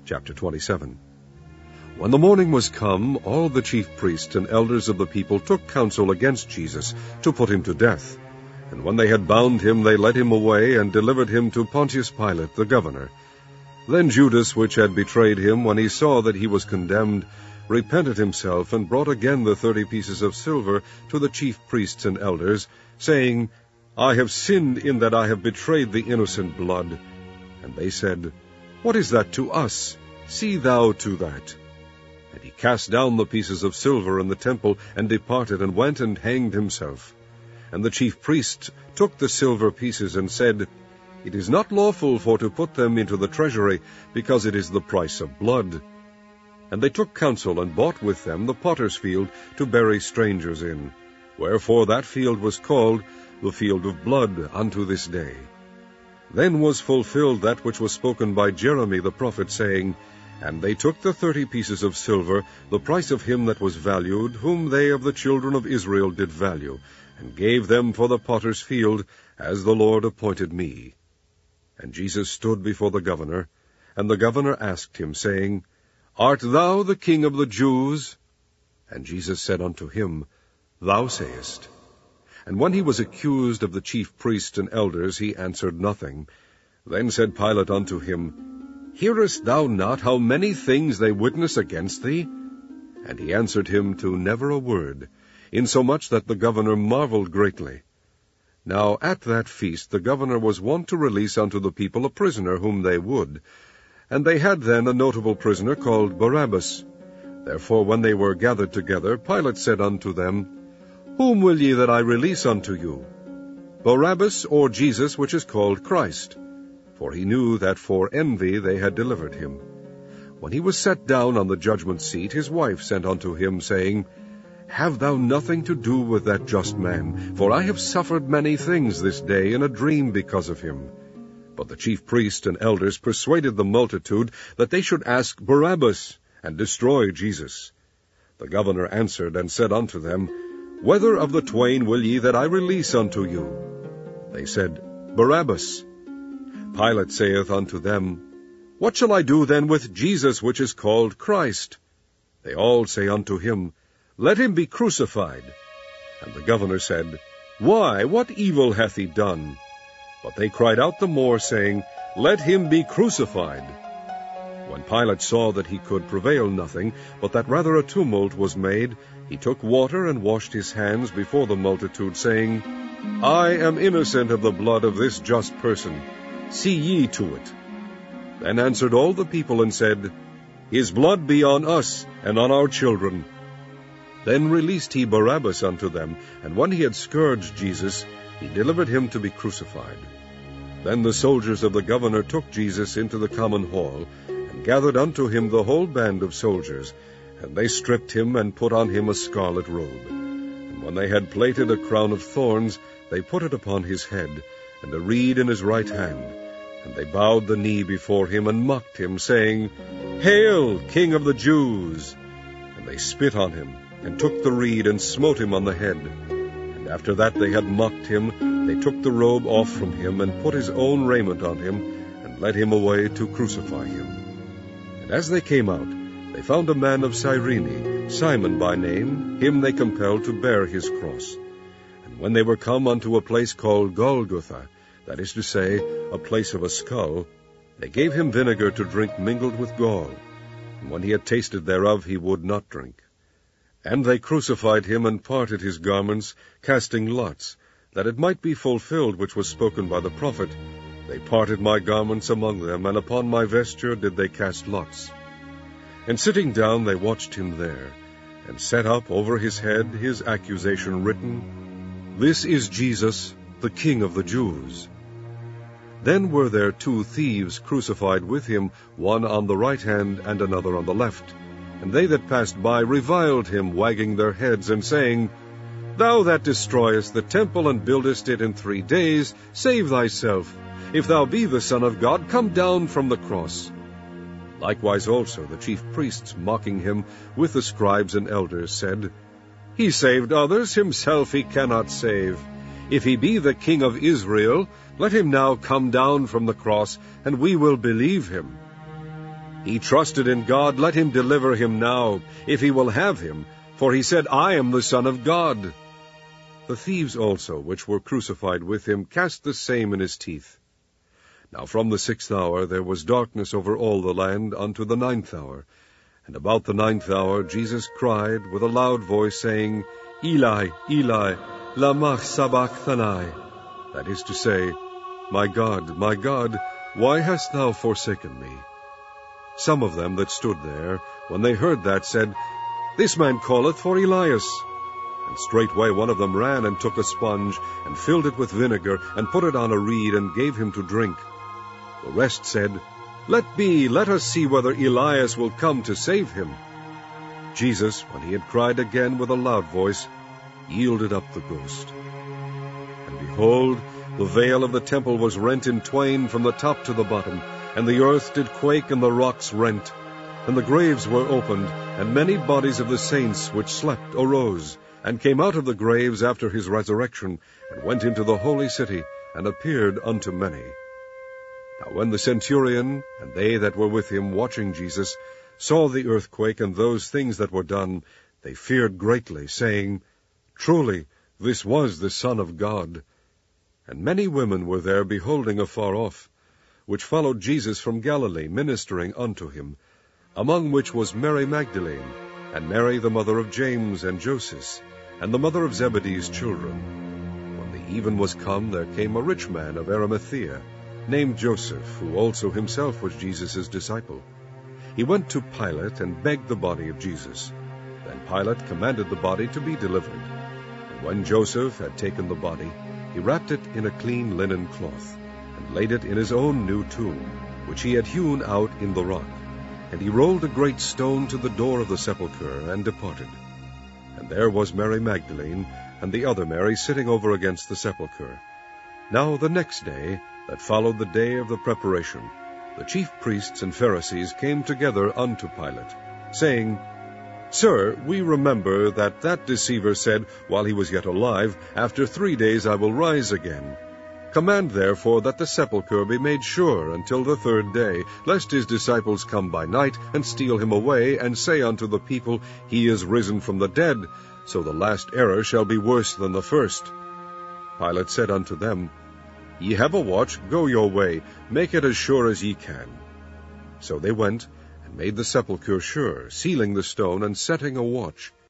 Chapter 27. When the morning was come, all the chief priests and elders of the people took counsel against Jesus, to put him to death. And when they had bound him, they led him away, and delivered him to Pontius Pilate the governor. Then Judas, which had betrayed him, when he saw that he was condemned, repented himself, and brought again the 30 pieces of silver to the chief priests and elders, saying, I have sinned in that I have betrayed the innocent blood. And they said, What is that to us? See thou to that. And he cast down the pieces of silver in the temple, and departed, and went and hanged himself. And the chief priests took the silver pieces, and said, It is not lawful for to put them into the treasury, because it is the price of blood. And they took counsel, and bought with them the potter's field, to bury strangers in. Wherefore that field was called the field of blood unto this day. Then was fulfilled that which was spoken by Jeremy the prophet, saying, And they took the 30 pieces of silver, the price of him that was valued, whom they of the children of Israel did value, and gave them for the potter's field, as the Lord appointed me. And Jesus stood before the governor, and the governor asked him, saying, Art thou the King of the Jews? And Jesus said unto him, Thou sayest. And when he was accused of the chief priests and elders, he answered nothing. Then said Pilate unto him, Hearest thou not how many things they witness against thee? And he answered him to never a word, insomuch that the governor marveled greatly. Now at that feast the governor was wont to release unto the people a prisoner whom they would. And they had then a notable prisoner called Barabbas. Therefore when they were gathered together, Pilate said unto them, Whom will ye that I release unto you? Barabbas, or Jesus, which is called Christ? For he knew that for envy they had delivered him. When he was set down on the judgment seat, his wife sent unto him, saying, Have thou nothing to do with that just man, for I have suffered many things this day in a dream because of him. But the chief priests and elders persuaded the multitude that they should ask Barabbas, and destroy Jesus. The governor answered and said unto them, Whether of the twain will ye that I release unto you? They said, Barabbas. Pilate saith unto them, What shall I do then with Jesus, which is called Christ? They all say unto him, Let him be crucified. And the governor said, Why, what evil hath he done? But they cried out the more, saying, Let him be crucified. When Pilate saw that he could prevail nothing, but that rather a tumult was made, he took water and washed his hands before the multitude, saying, I am innocent of the blood of this just person. See ye to it. Then answered all the people and said, His blood be on us and on our children. Then released he Barabbas unto them, and when he had scourged Jesus, he delivered him to be crucified. Then the soldiers of the governor took Jesus into the common hall, and gathered unto him the whole band of soldiers, and they stripped him, and put on him a scarlet robe. And when they had plaited a crown of thorns, they put it upon his head, and a reed in his right hand. And they bowed the knee before him, and mocked him, saying, Hail, King of the Jews! And they spit on him, and took the reed, and smote him on the head. And after that they had mocked him, they took the robe off from him, and put his own raiment on him, and led him away to crucify him. And as they came out, they found a man of Cyrene, Simon by name, him they compelled to bear his cross. And when they were come unto a place called Golgotha, that is to say, a place of a skull, they gave him vinegar to drink mingled with gall. And when he had tasted thereof, he would not drink. And they crucified him, and parted his garments, casting lots, that it might be fulfilled which was spoken by the prophet, They parted my garments among them, and upon my vesture did they cast lots. And sitting down they watched him there, and set up over his head his accusation written, This is Jesus, the King of the Jews. Then were there 2 thieves crucified with him, one on the right hand, and another on the left. And they that passed by reviled him, wagging their heads, and saying, Thou that destroyest the temple, and buildest it in 3 days, save thyself. If thou be the Son of God, come down from the cross. Likewise also the chief priests, mocking him, with the scribes and elders, said, He saved others, himself he cannot save. If he be the King of Israel, let him now come down from the cross, and we will believe him. He trusted in God, let him deliver him now, if he will have him, for he said, I am the Son of God. The thieves also, which were crucified with him, cast the same in his teeth. Now from the 6th hour there was darkness over all the land unto the 9th hour. And about the 9th hour Jesus cried with a loud voice, saying, Eli, Eli, lama sabachthani? That is to say, my God, why hast thou forsaken me? Some of them that stood there, when they heard that, said, This man calleth for Elias. And straightway one of them ran and took a sponge, and filled it with vinegar, and put it on a reed, and gave him to drink. The rest said, Let be, let us see whether Elias will come to save him. Jesus, when he had cried again with a loud voice, yielded up the ghost. And behold, the veil of the temple was rent in twain from the top to the bottom, and the earth did quake, and the rocks rent. And the graves were opened, and many bodies of the saints which slept arose, and came out of the graves after his resurrection, and went into the holy city, and appeared unto many. Now when the centurion, and they that were with him watching Jesus, saw the earthquake and those things that were done, they feared greatly, saying, Truly, this was the Son of God. And many women were there beholding afar off, which followed Jesus from Galilee, ministering unto him, among which was Mary Magdalene, and Mary the mother of James and Joses, and the mother of Zebedee's children. When the even was come, there came a rich man of Arimathea, named Joseph, who also himself was Jesus' disciple. He went to Pilate, and begged the body of Jesus. Then Pilate commanded the body to be delivered. And when Joseph had taken the body, he wrapped it in a clean linen cloth, and laid it in his own new tomb, which he had hewn out in the rock. And he rolled a great stone to the door of the sepulchre, and departed. And there was Mary Magdalene, and the other Mary, sitting over against the sepulchre. Now the next day, that followed the day of the preparation, the chief priests and Pharisees came together unto Pilate, saying, Sir, we remember that deceiver said, while he was yet alive, After 3 days I will rise again. Command therefore that the sepulchre be made sure until the 3rd day, lest his disciples come by night, and steal him away, and say unto the people, He is risen from the dead, so the last error shall be worse than the first. Pilate said unto them, Ye have a watch, go your way, make it as sure as ye can. So they went, and made the sepulchre sure, sealing the stone, and setting a watch.